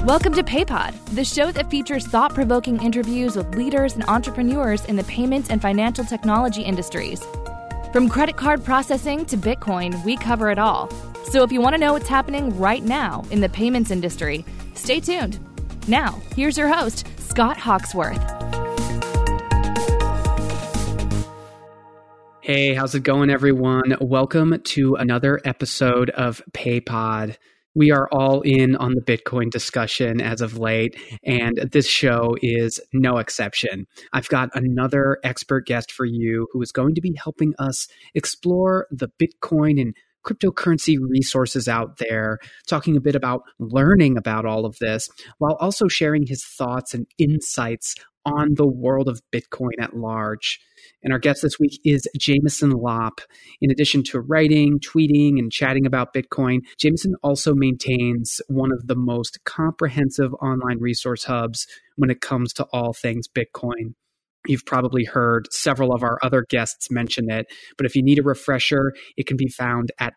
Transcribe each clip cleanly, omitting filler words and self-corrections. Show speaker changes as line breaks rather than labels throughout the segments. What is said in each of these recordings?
Welcome to PayPod, the show that features thought-provoking interviews with leaders and entrepreneurs in the payments and financial technology industries. From credit card processing to Bitcoin, we cover it all. So if you want to know what's happening right now in the payments industry, stay tuned. Now, here's your host, Scott Hawksworth.
Hey, how's it going, everyone? Welcome to another episode of PayPod. We are all in on the Bitcoin discussion as of late, and this show is no exception. I've got another expert guest for you who is going to be helping us explore the Bitcoin and cryptocurrency resources out there, talking a bit about learning about all of this, while also sharing his thoughts and insights on the world of Bitcoin at large. And our guest this week is Jameson Lopp. In addition to writing, tweeting, and chatting about Bitcoin, Jameson also maintains one of the most comprehensive online resource hubs when it comes to all things Bitcoin. You've probably heard several of our other guests mention it, but if you need a refresher, it can be found at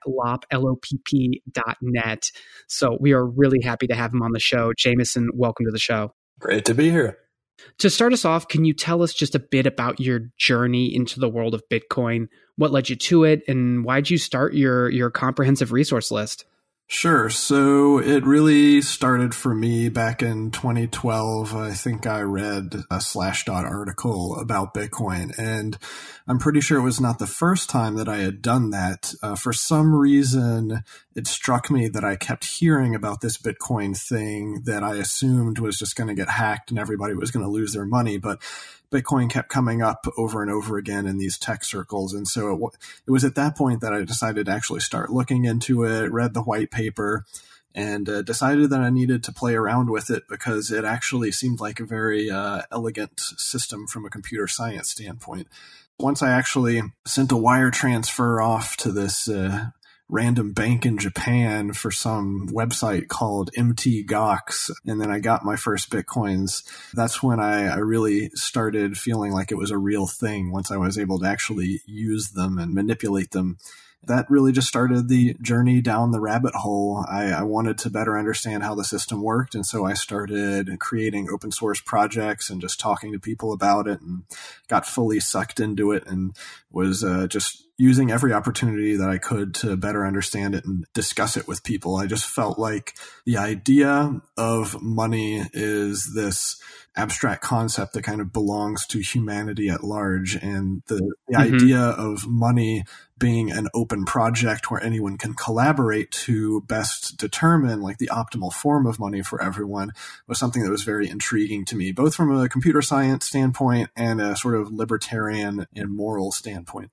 lopp.net. So we are really happy to have him on the show. Jameson, welcome to the show.
Great to be here.
To start us off, can you tell us just a bit about your journey into the world of Bitcoin? What led you to it, and why did you start your comprehensive resource list?
Sure. So it really started for me back in 2012. I think I read a Slashdot article about Bitcoin, and I'm pretty sure it was not the first time that I had done that. For some reason, it struck me that I kept hearing about this Bitcoin thing that I assumed was just going to get hacked and everybody was going to lose their money. But Bitcoin kept coming up over and over again in these tech circles. And so it was at that point that I decided to actually start looking into it, read the white paper, and decided that I needed to play around with it because it actually seemed like a very elegant system from a computer science standpoint. Once I actually sent a wire transfer off to this random bank in Japan for some website called MTGOX, and then I got my first Bitcoins. That's when I really started feeling like it was a real thing once I was able to actually use them and manipulate them. That really just started the journey down the rabbit hole. I wanted to better understand how the system worked, and so I started creating open source projects and just talking to people about it and got fully sucked into it and was just using every opportunity that I could to better understand it and discuss it with people. I just felt like the idea of money is this abstract concept that kind of belongs to humanity at large. And the idea of money being an open project where anyone can collaborate to best determine like the optimal form of money for everyone was something that was very intriguing to me, both from a computer science standpoint and a sort of libertarian and moral standpoint.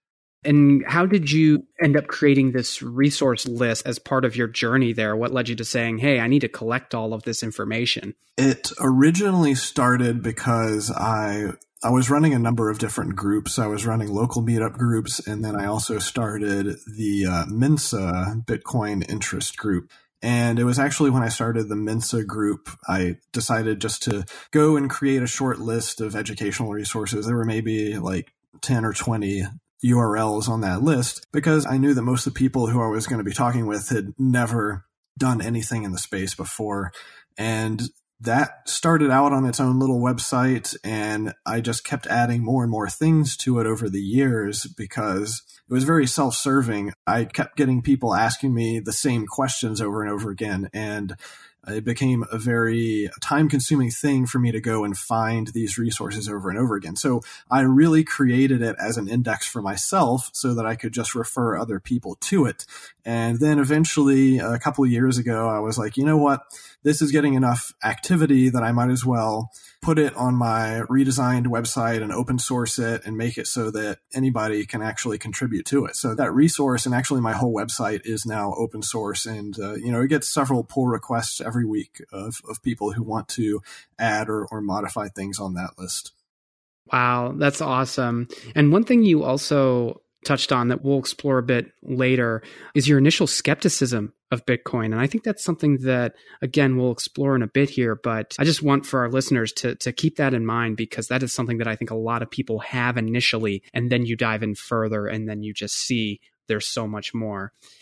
And how did you end up creating this resource list as part of your journey there? What led you to saying, hey, I need to collect all of this information?
It originally started because I was running a number of different groups. I was running local meetup groups, and then I also started the Mensa Bitcoin interest group. And it was actually when I started the Mensa group, I decided just to go and create a short list of educational resources. There were maybe like 10 or 20 URLs on that list because I knew that most of the people who I was going to be talking with had never done anything in the space before. And that started out on its own little website, and I just kept adding more and more things to it over the years because it was very self-serving. I kept getting people asking me the same questions over and over again, and it became a very time-consuming thing for me to go and find these resources over and over again. So I really created it as an index for myself so that I could just refer other people to it. And then eventually, a couple of years ago, I was like, you know what? This is getting enough activity that I might as well put it on my redesigned website and open source it and make it so that anybody can actually contribute to it. So that resource and actually my whole website is now open source, and it gets several pull requests every week of people who want to add or modify things on that list.
Wow, that's awesome. And one thing you also touched on that we'll explore a bit later is your initial skepticism of Bitcoin. And I think that's something that, again, we'll explore in a bit here, but I just want for our listeners to keep that in mind, because that is something that I think a lot of people have initially, and then you dive in further and then you just see there's so much more.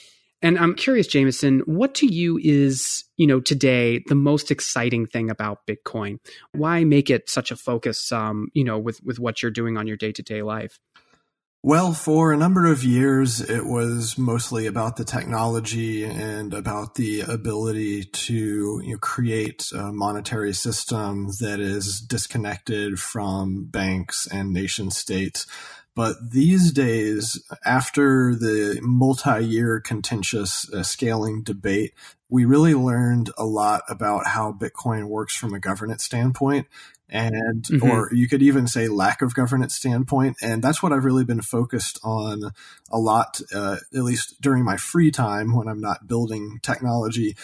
And I'm curious, Jameson, what to you is, today the most exciting thing about Bitcoin? Why make it such a focus, with what you're doing on your day-to-day life?
Well, for a number of years, it was mostly about the technology and about the ability to create a monetary system that is disconnected from banks and nation states. But these days, after the multi-year contentious scaling debate, we really learned a lot about how Bitcoin works from a governance standpoint. And, or you could even say lack of governance standpoint. And that's what I've really been focused on a lot, at least during my free time when I'm not building technology,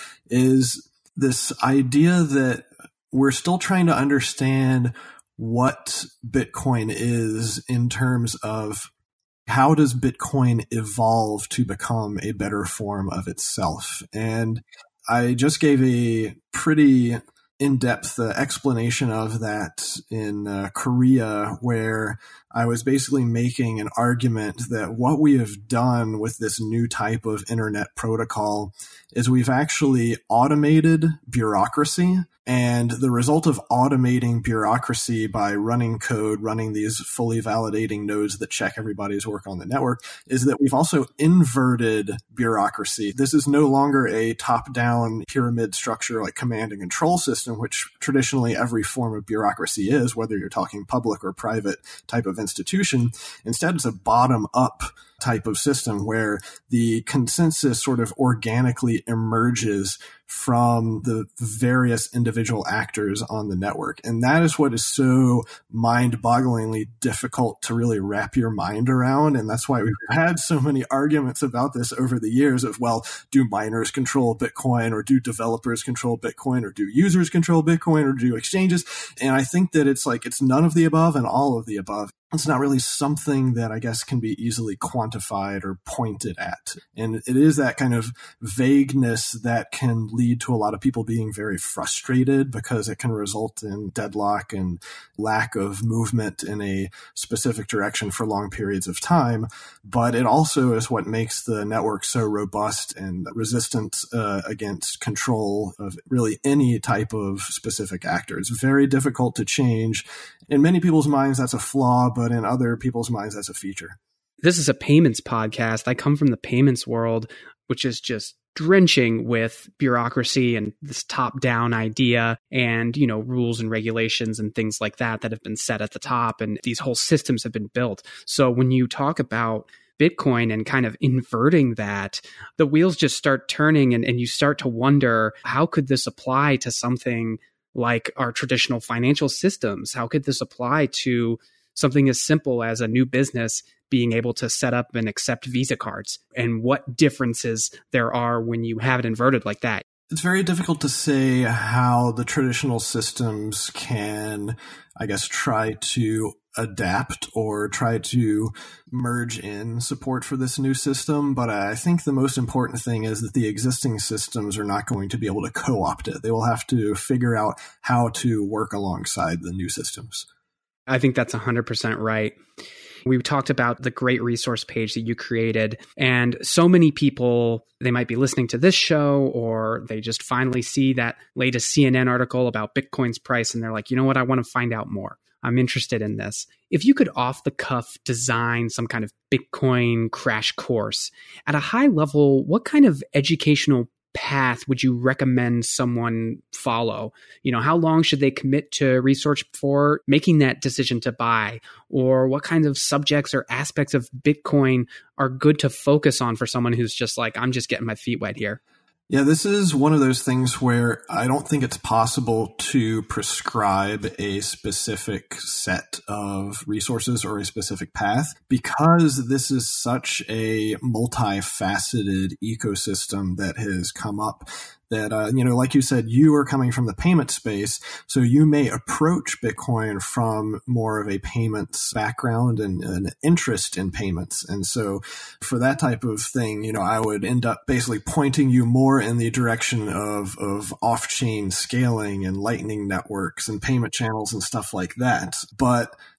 is this idea that we're still trying to understand what Bitcoin is in terms of how does Bitcoin evolve to become a better form of itself. And I just gave a pretty in-depth explanation of that in Korea, where I was basically making an argument that what we have done with this new type of internet protocol is we've actually automated bureaucracy. And the result of automating bureaucracy by running code, running these fully validating nodes that check everybody's work on the network, is that we've also inverted bureaucracy. This is no longer a top-down pyramid structure like command and control system, which traditionally every form of bureaucracy is, whether you're talking public or private type of institution. Instead, it's a bottom-up type of system where the consensus sort of organically emerges from the various individual actors on the network. And that is what is so mind-bogglingly difficult to really wrap your mind around. And that's why we've had so many arguments about this over the years of, well, do miners control Bitcoin, or do developers control Bitcoin, or do users control Bitcoin, or do exchanges? And I think that it's none of the above and all of the above. It's not really something that I guess can be easily quantified or pointed at. And it is that kind of vagueness that can lead to a lot of people being very frustrated, because it can result in deadlock and lack of movement in a specific direction for long periods of time. But it also is what makes the network so robust and resistant against control of really any type of specific actor. It's very difficult to change. In many people's minds, that's a flaw, but in other people's minds, that's a feature.
This is a payments podcast. I come from the payments world, which is just drenching with bureaucracy and this top-down idea and, rules and regulations and things like that have been set at the top, and these whole systems have been built. So when you talk about Bitcoin and kind of inverting that, the wheels just start turning, and you start to wonder, how could this apply to something like our traditional financial systems? How could this apply to something as simple as a new business being able to set up and accept Visa cards, and what differences there are when you have it inverted like that?
It's very difficult to say how the traditional systems can, I guess, try to adapt or try to merge in support for this new system. But I think the most important thing is that the existing systems are not going to be able to co-opt it. They will have to figure out how to work alongside the new systems.
I think that's 100% right. We talked about the great resource page that you created, and so many people, they might be listening to this show, or they just finally see that latest CNN article about Bitcoin's price, and they're like, you know what, I want to find out more. I'm interested in this. If you could off the cuff design some kind of Bitcoin crash course at a high level, what kind of educational path would you recommend someone follow? How long should they commit to research before making that decision to buy? Or what kinds of subjects or aspects of Bitcoin are good to focus on for someone who's just like, I'm just getting my feet wet here?
Yeah, this is one of those things where I don't think it's possible to prescribe a specific set of resources or a specific path, because this is such a multifaceted ecosystem that has come up that, like you said, you are coming from the payment space, so you may approach Bitcoin from more of a payments background and an interest in payments. And so for that type of thing, I would end up basically pointing you more in the direction of off-chain scaling and lightning networks and payment channels and stuff like that. But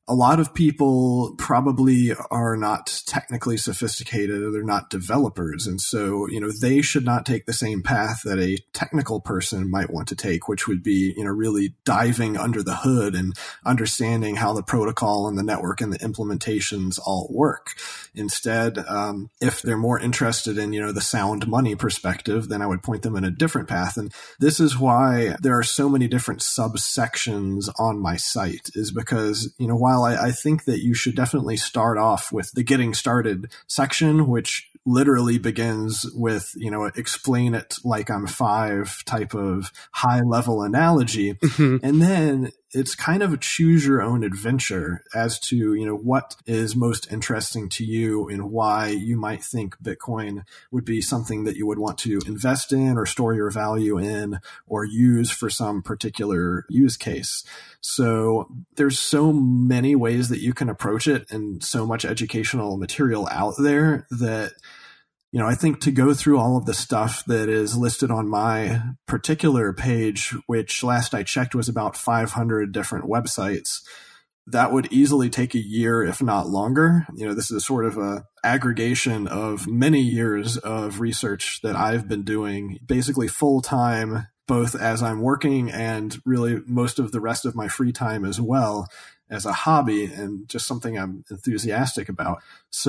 a lot of people probably are not technically sophisticated, or they're not developers. And so, they should not take the same path that a technical person might want to take, which would be, really diving under the hood and understanding how the protocol and the network and the implementations all work. Instead, if they're more interested in, the sound money perspective, then I would point them in a different path. And this is why there are so many different subsections on my site, is because, while I think that you should definitely start off with the getting started section, which literally begins with, explain it like I'm 5 type of high level analogy. Mm-hmm. And then it's kind of a choose your own adventure as to, what is most interesting to you and why you might think Bitcoin would be something that you would want to invest in or store your value in or use for some particular use case. So there's so many ways that you can approach it and so much educational material out there that, I think to go through all of the stuff that is listed on my particular page, which last I checked was about 500 different websites, that would easily take a year, if not longer. This is sort of a aggregation of many years of research that I've been doing basically full time, both as I'm working and really most of the rest of my free time as well, as a hobby and just something I'm enthusiastic about.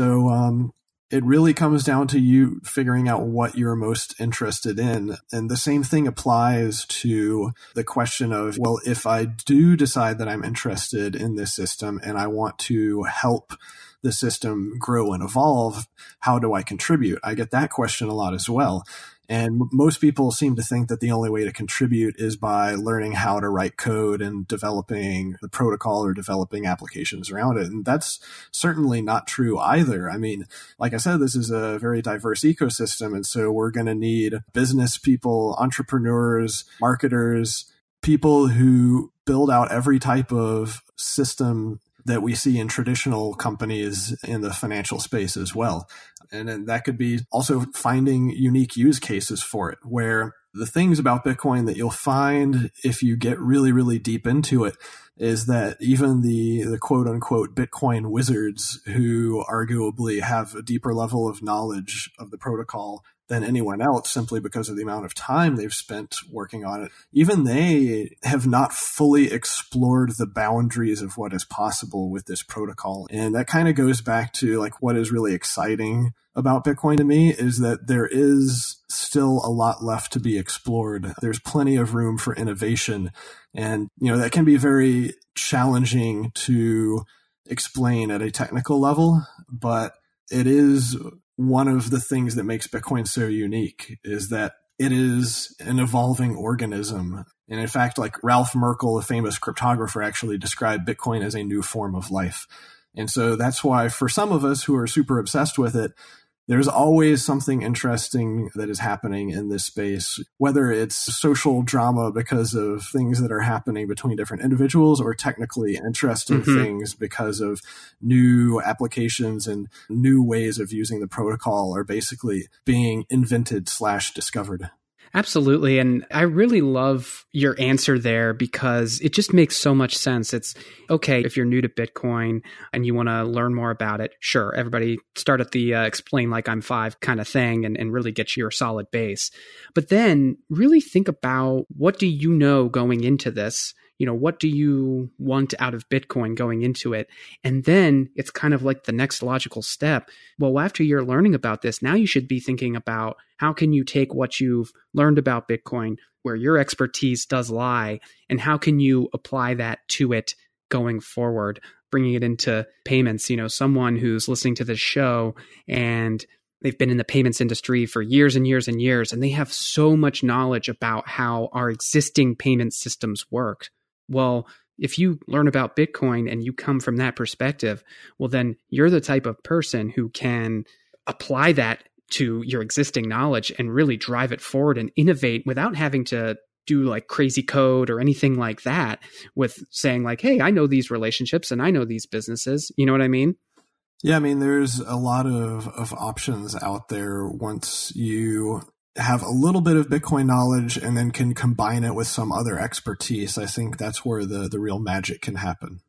So, it really comes down to you figuring out what you're most interested in. And the same thing applies to the question of, well, if I do decide that I'm interested in this system and I want to help the system grow and evolve, how do I contribute? I get that question a lot as well. And most people seem to think that the only way to contribute is by learning how to write code and developing the protocol or developing applications around it. And that's certainly not true either. I mean, like I said, this is a very diverse ecosystem. And so we're going to need business people, entrepreneurs, marketers, people who build out every type of system that we see in traditional companies in the financial space as well. And then that could be also finding unique use cases for it, where the things about Bitcoin that you'll find if you get really, really deep into it is that even the quote unquote Bitcoin wizards, who arguably have a deeper level of knowledge of the protocol than anyone else simply because of the amount of time they've spent working on it, even they have not fully explored the boundaries of what is possible with this protocol. And that kind of goes back to like what is really exciting about Bitcoin to me is that there is still a lot left to be explored. There's plenty of room for innovation. And, that can be very challenging to explain at a technical level, but it is one of the things that makes Bitcoin so unique is that it is an evolving organism. And in fact, like Ralph Merkle, a famous cryptographer, actually described Bitcoin as a new form of life. And so that's why for some of us who are super obsessed with it, there's always something interesting that is happening in this space, whether it's social drama because of things that are happening between different individuals or technically interesting things because of new applications and new ways of using the protocol are basically being invented/discovered.
Absolutely. And I really love your answer there because it just makes so much sense. It's okay if you're new to Bitcoin and you want to learn more about it. Sure, everybody start at the explain like I'm 5 kind of thing and really get your solid base. But then really think about what do you know going into this? What do you want out of Bitcoin going into it? And then it's kind of like the next logical step. Well, after you're learning about this, now you should be thinking about how can you take what you've learned about Bitcoin, where your expertise does lie, and how can you apply that to it going forward, bringing it into payments. Someone who's listening to this show and they've been in the payments industry for years and years and years, and they have so much knowledge about how our existing payment systems work. Well, if you learn about Bitcoin and you come from that perspective, well, then you're the type of person who can apply that to your existing knowledge and really drive it forward and innovate without having to do like crazy code or anything like that, with saying like, hey, I know these relationships and I know these businesses. You know what I mean?
Yeah, I mean, there's a lot of options out there once you have a little bit of Bitcoin knowledge and then can combine it with some other expertise. I think that's where the real magic can happen.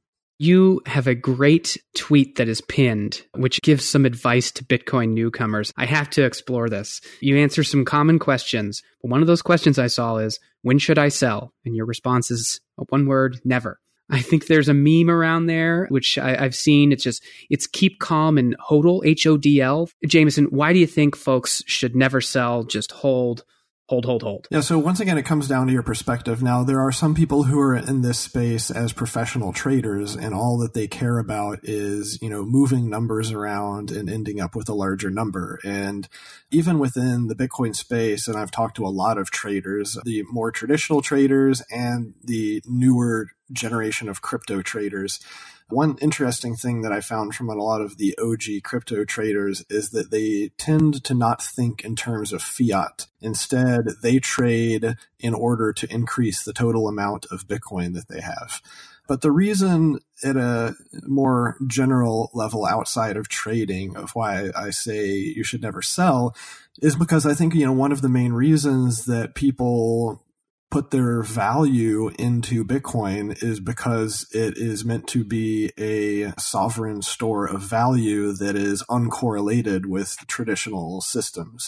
You have a great tweet that is pinned, which gives some advice to Bitcoin newcomers. I have to explore this. You answer some common questions. But one of those questions I saw is, when should I sell? And your response is one word, never. I think there's a meme around there, which I've seen. It's keep calm and hodl, HODL. Jameson, why do you think folks should never sell, just hold? Hold.
Yeah, so once again, it comes down to your perspective. Now, there are some people who are in this space as professional traders, and all that they care about is, moving numbers around and ending up with a larger number. And even within the Bitcoin space, and I've talked to a lot of traders, the more traditional traders and the newer generation of crypto traders, one interesting thing that I found from a lot of the OG crypto traders is that they tend to not think in terms of fiat. Instead, they trade in order to increase the total amount of Bitcoin that they have. But the reason at a more general level outside of trading of why I say you should never sell is because I think, one of the main reasons that people put their value into Bitcoin is because it is meant to be a sovereign store of value that is uncorrelated with traditional systems.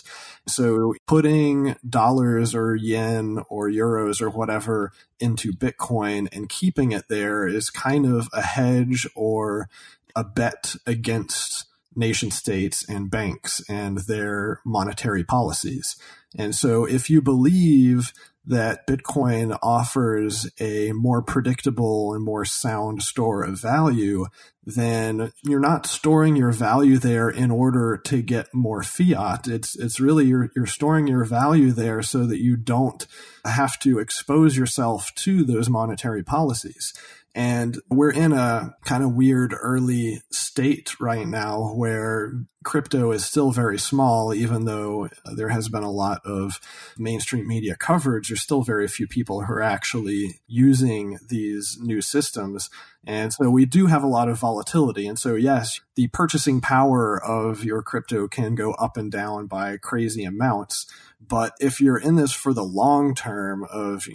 So putting dollars or yen or euros or whatever into Bitcoin and keeping it there is kind of a hedge or a bet against nation states and banks and their monetary policies. And so if you believe that Bitcoin offers a more predictable and more sound store of value, then you're not storing your value there in order to get more fiat. It's really you're storing your value there so that you don't have to expose yourself to those monetary policies. And we're in a kind of weird early state right now where crypto is still very small, even though there has been a lot of mainstream media coverage. There's still very few people who are actually using these new systems. And so we do have a lot of volatility. And so, yes, the purchasing power of your crypto can go up and down by crazy amounts. But if you're in this for the long term of,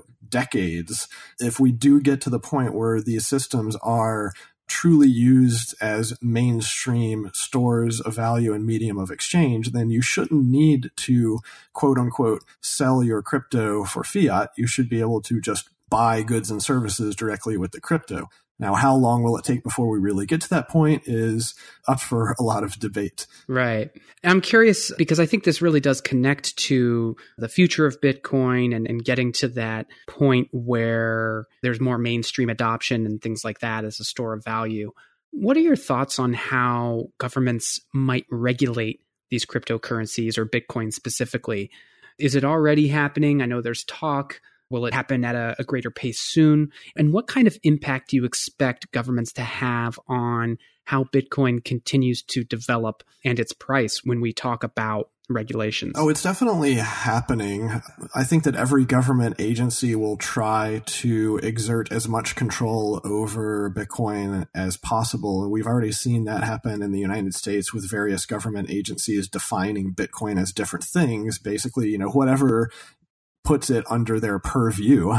decades, if we do get to the point where these systems are truly used as mainstream stores of value and medium of exchange, then you shouldn't need to, quote unquote, sell your crypto for fiat. You should be able to just buy goods and services directly with the crypto. Now, how long will it take before we really get to that point is up for a lot of debate.
Right. I'm curious because I think this really does connect to the future of Bitcoin and getting to that point where there's more mainstream adoption and things like that as a store of value. What are your thoughts on how governments might regulate these cryptocurrencies or Bitcoin specifically? Is it already happening? I know there's talk. Will it happen at a greater pace soon? And what kind of impact do you expect governments to have on how Bitcoin continues to develop and its price when we talk about regulations?
Oh, it's definitely happening. I think that every government agency will try to exert as much control over Bitcoin as possible. And we've already seen that happen in the United States with various government agencies defining Bitcoin as different things. Basically, whatever puts it under their purview.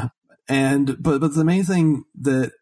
But the main thing that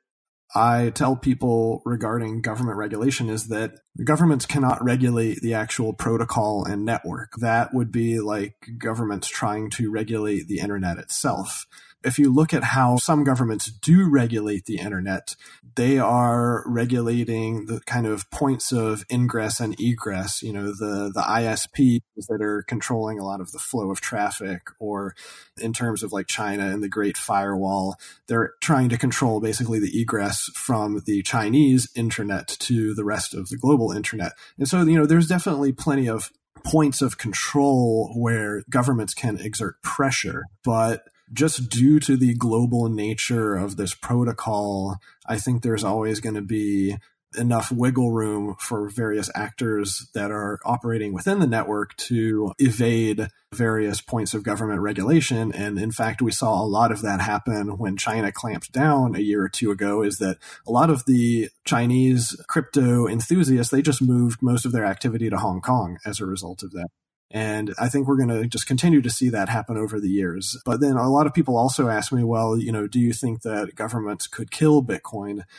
I tell people regarding government regulation is that governments cannot regulate the actual protocol and network. That would be like governments trying to regulate the internet itself. If you look at how some governments do regulate the internet, they are regulating the kind of points of ingress and egress, the ISPs that are controlling a lot of the flow of traffic, or in terms of like China and the Great Firewall, they're trying to control basically the egress from the Chinese internet to the rest of the global internet. And so, there's definitely plenty of points of control where governments can exert pressure, but just due to the global nature of this protocol, I think there's always going to be enough wiggle room for various actors that are operating within the network to evade various points of government regulation. And in fact, we saw a lot of that happen when China clamped down a year or two ago, is that a lot of the Chinese crypto enthusiasts, they just moved most of their activity to Hong Kong as a result of that. And I think we're going to just continue to see that happen over the years. But then a lot of people also ask me, well, do you think that governments could kill Bitcoin?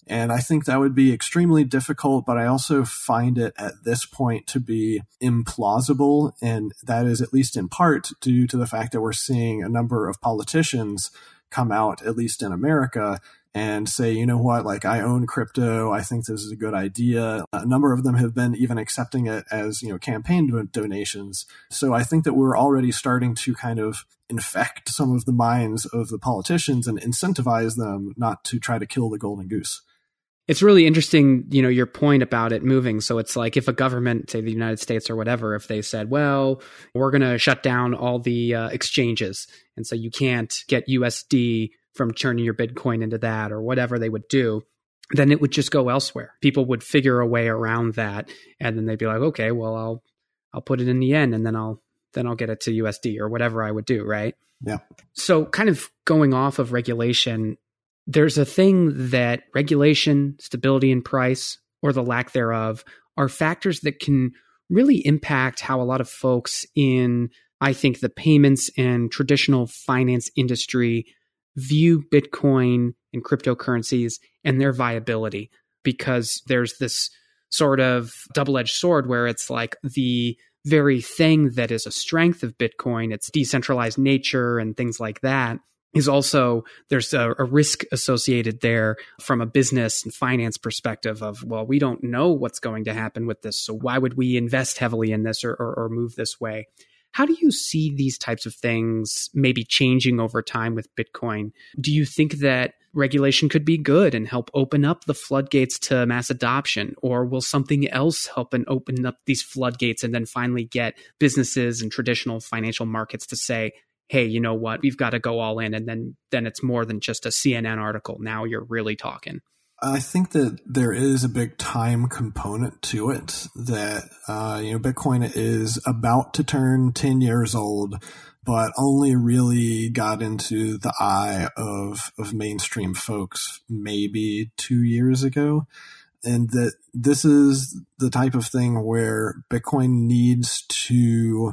And I think that would be extremely difficult, but I also find it at this point to be implausible. And that is at least in part due to the fact that we're seeing a number of politicians come out, at least in America, and say, you know what, like I own crypto. I think this is a good idea. A number of them have been even accepting it as, campaign donations. So I think that we're already starting to kind of infect some of the minds of the politicians and incentivize them not to try to kill the golden goose.
It's really interesting, your point about it moving. So it's like if a government, say the United States or whatever, if they said, well, we're going to shut down all the exchanges. And so you can't get USD from turning your Bitcoin into that or whatever they would do, then it would just go elsewhere. People would figure a way around that. And then they'd be like, okay, well, I'll put it in the yen and then I'll get it to USD or whatever I would do. Right.
Yeah.
So kind of going off of regulation, there's a thing that regulation, stability in price, or the lack thereof are factors that can really impact how a lot of folks in, I think, the payments and traditional finance industry view Bitcoin and cryptocurrencies and their viability, because there's this sort of double-edged sword where it's like the very thing that is a strength of Bitcoin, its decentralized nature and things like that, is also, there's a risk associated there from a business and finance perspective of, well, we don't know what's going to happen with this, so why would we invest heavily in this or move this way? How do you see these types of things maybe changing over time with Bitcoin? Do you think that regulation could be good and help open up the floodgates to mass adoption? Or will something else help and open up these floodgates and then finally get businesses and traditional financial markets to say, hey, you know what, we've got to go all in, and then it's more than just a CNN article. Now you're really talking.
I think that there is a big time component to it that, Bitcoin is about to turn 10 years old, but only really got into the eye of mainstream folks maybe 2 years ago. And that this is the type of thing where Bitcoin needs to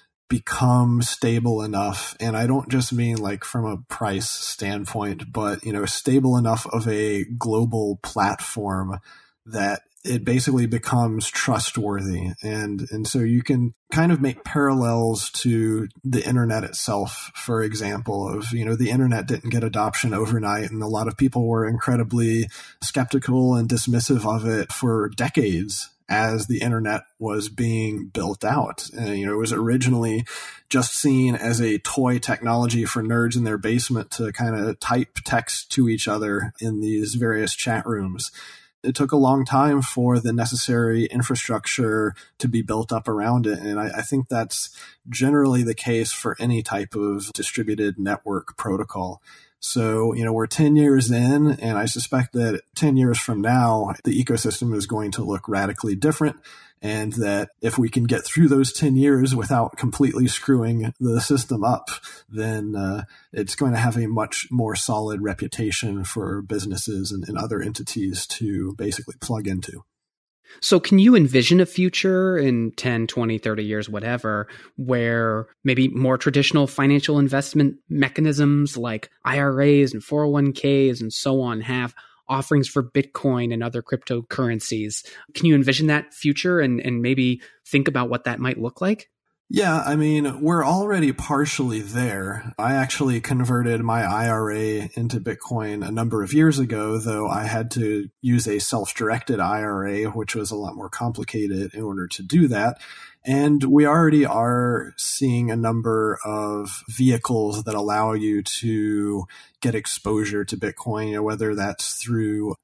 become stable enough. And I don't just mean like from a price standpoint, but, stable enough of a global platform that it basically becomes trustworthy. And so you can kind of make parallels to the internet itself, for example, of, the internet didn't get adoption overnight. And a lot of people were incredibly skeptical and dismissive of it for decades as the internet was being built out. And, it was originally just seen as a toy technology for nerds in their basement to kind of type text to each other in these various chat rooms. It took a long time for the necessary infrastructure to be built up around it. And I think that's generally the case for any type of distributed network protocol. So, we're 10 years in, and I suspect that 10 years from now, the ecosystem is going to look radically different. And that if we can get through those 10 years without completely screwing the system up, then it's going to have a much more solid reputation for businesses and other entities to basically plug into.
So can you envision a future in 10, 20, 30 years, whatever, where maybe more traditional financial investment mechanisms like IRAs and 401ks and so on have offerings for Bitcoin and other cryptocurrencies? Can you envision that future and maybe think about what that might look like?
Yeah, I mean, we're already partially there. I actually converted my IRA into Bitcoin a number of years ago, though I had to use a self-directed IRA, which was a lot more complicated in order to do that. And we already are seeing a number of vehicles that allow you to get exposure to Bitcoin, whether that's through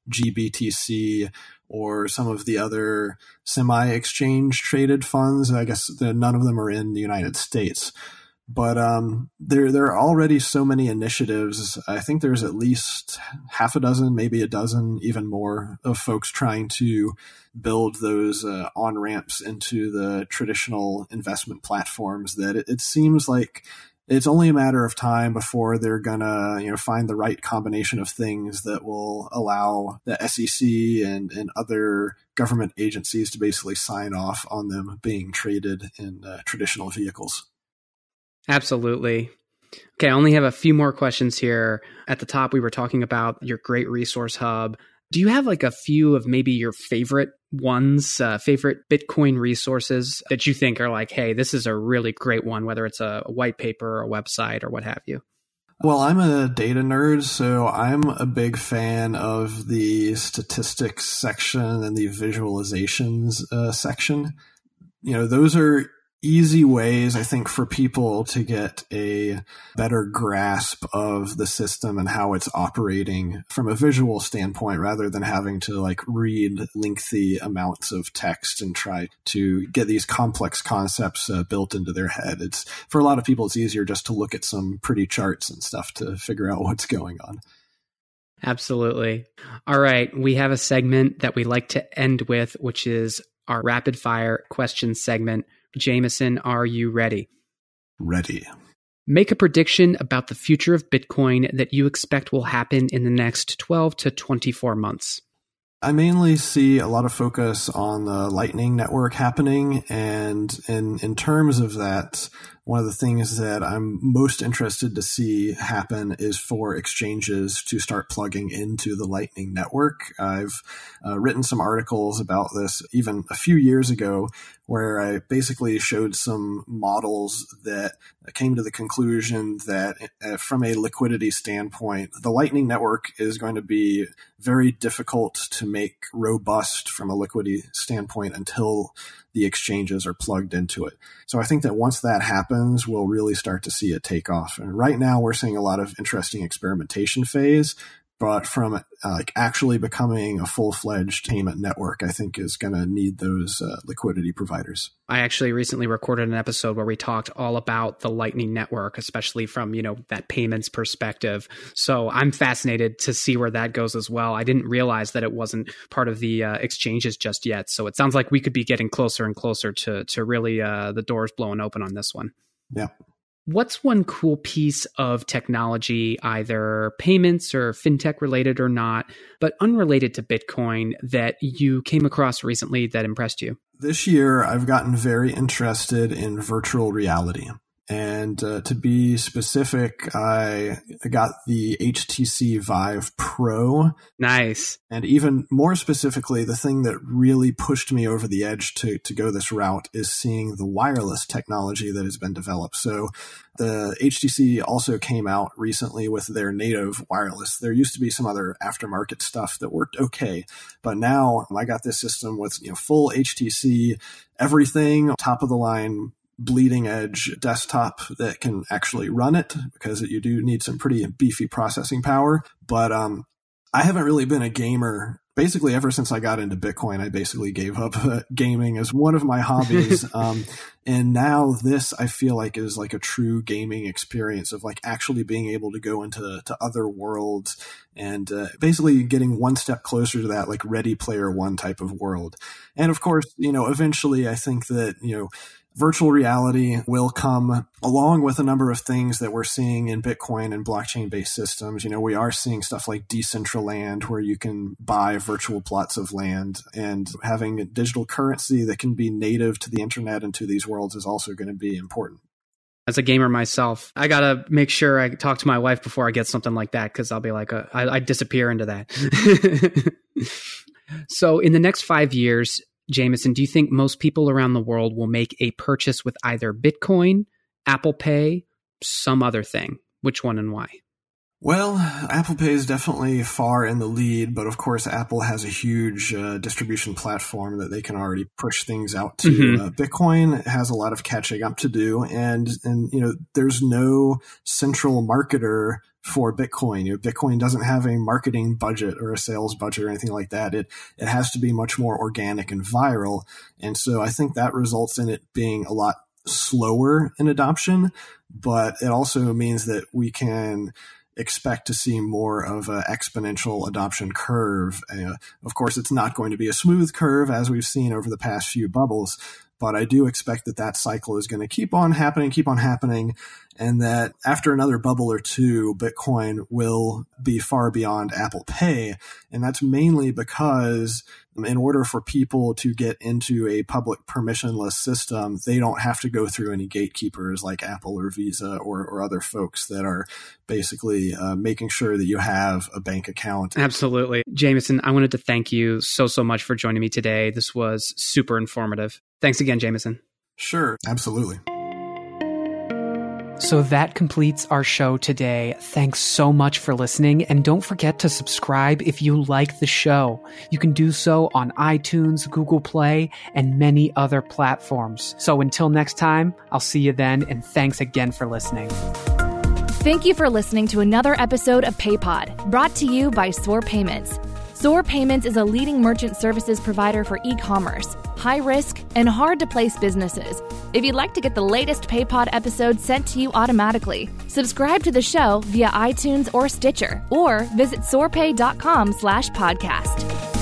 GBTC or some of the other semi-exchange traded funds. I guess none of them are in the United States. But there are already so many initiatives. I think there's at least half a dozen, maybe a dozen, even more, of folks trying to build those on-ramps into the traditional investment platforms that it seems like it's only a matter of time before they're gonna, find the right combination of things that will allow the SEC and other government agencies to basically sign off on them being traded in traditional vehicles.
Absolutely. Okay, I only have a few more questions here. At the top, we were talking about your great resource hub. Do you have like a few of maybe your favorite ones, favorite Bitcoin resources that you think are like, hey, this is a really great one, whether it's a white paper or a website or what have you?
Well, I'm a data nerd, so I'm a big fan of the statistics section and the visualizations section. Those are easy ways, I think, for people to get a better grasp of the system and how it's operating from a visual standpoint, rather than having to like read lengthy amounts of text and try to get these complex concepts built into their head. It's, for a lot of people, it's easier just to look at some pretty charts and stuff to figure out what's going on.
Absolutely. All right. We have a segment that we like to end with, which is our rapid fire question segment. Jameson, are you ready?
Ready.
Make a prediction about the future of Bitcoin that you expect will happen in the next 12 to 24 months.
I mainly see a lot of focus on the Lightning Network happening. And in terms of that, one of the things that I'm most interested to see happen is for exchanges to start plugging into the Lightning Network. I've written some articles about this even a few years ago, where I basically showed some models that came to the conclusion that from a liquidity standpoint, the Lightning Network is going to be very difficult to make robust from a liquidity standpoint until the exchanges are plugged into it. So I think that once that happens, we'll really start to see it take off. And right now we're seeing a lot of interesting experimentation phase, but from actually becoming a full-fledged payment network, I think is going to need those liquidity providers.
I actually recently recorded an episode where we talked all about the Lightning Network, especially from, that payments perspective. So I'm fascinated to see where that goes as well. I didn't realize that it wasn't part of the exchanges just yet. So it sounds like we could be getting closer and closer to really the doors blowing open on this one.
Yeah.
What's one cool piece of technology, either payments or fintech related or not, but unrelated to Bitcoin, that you came across recently that impressed you?
This year, I've gotten very interested in virtual reality. And to be specific, I got the HTC Vive Pro.
Nice.
And even more specifically, the thing that really pushed me over the edge to go this route is seeing the wireless technology that has been developed. So the HTC also came out recently with their native wireless. There used to be some other aftermarket stuff that worked okay, but now I got this system with full HTC, everything, top of the line, bleeding edge desktop that can actually run it, because you do need some pretty beefy processing power. But I haven't really been a gamer. Basically, ever since I got into Bitcoin, I basically gave up gaming as one of my hobbies. And now this, I feel like, is like a true gaming experience of like actually being able to go into other worlds and basically getting one step closer to that like Ready Player One type of world. And of course, eventually I think that, virtual reality will come along with a number of things that we're seeing in Bitcoin and blockchain-based systems. We are seeing stuff like Decentraland, where you can buy virtual plots of land, and having a digital currency that can be native to the internet and to these worlds is also going to be important.
As a gamer myself, I got to make sure I talk to my wife before I get something like that, because I'll be like, I disappear into that. So in the next 5 years, Jameson, do you think most people around the world will make a purchase with either Bitcoin, Apple Pay, some other thing? Which one and why?
Well, Apple Pay is definitely far in the lead, but of course Apple has a huge distribution platform that they can already push things out to. Mm-hmm. Bitcoin has a lot of catching up to do, and there's no central marketer for Bitcoin. Bitcoin doesn't have a marketing budget or a sales budget or anything like that. It has to be much more organic and viral. And so I think that results in it being a lot slower in adoption, but it also means that we can expect to see more of an exponential adoption curve. Of course, it's not going to be a smooth curve as we've seen over the past few bubbles, but I do expect that cycle is going to keep on happening. and that after another bubble or two, Bitcoin will be far beyond Apple Pay. And that's mainly because in order for people to get into a public permissionless system, they don't have to go through any gatekeepers like Apple or Visa or other folks that are basically making sure that you have a bank account.
Absolutely. Jameson, I wanted to thank you so much for joining me today. This was super informative. Thanks again, Jameson.
Sure, absolutely.
So that completes our show today. Thanks so much for listening. And don't forget to subscribe if you like the show. You can do so on iTunes, Google Play, and many other platforms. So until next time, I'll see you then. And thanks again for listening.
Thank you for listening to another episode of PayPod, brought to you by Soar Payments. Soar Payments is a leading merchant services provider for e-commerce, high-risk, and hard-to-place businesses. If you'd like to get the latest PayPod episodes sent to you automatically, subscribe to the show via iTunes or Stitcher, or visit soarpay.com/podcast.